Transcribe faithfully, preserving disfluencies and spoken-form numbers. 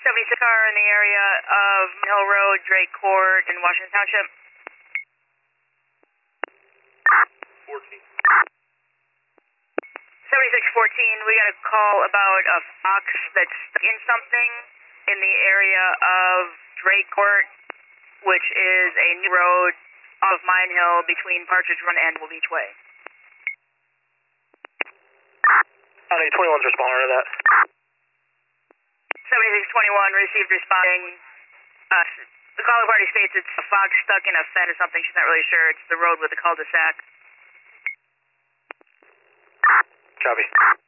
seventy-six car in the area of Hill Road, Drake Court, in Washington Township. fourteen. seventy-six fourteen, we got a call about a fox that's stuck in something in the area of Drake Court, which is a new road off Mine Hill between Partridge Run and Will Beach Way. I think twenty-one's responding to that. seventy-six twenty-one received responding. Uh, the caller party states it's a fox stuck in a fence or something. She's not really sure. It's the road with the cul-de-sac. Copy.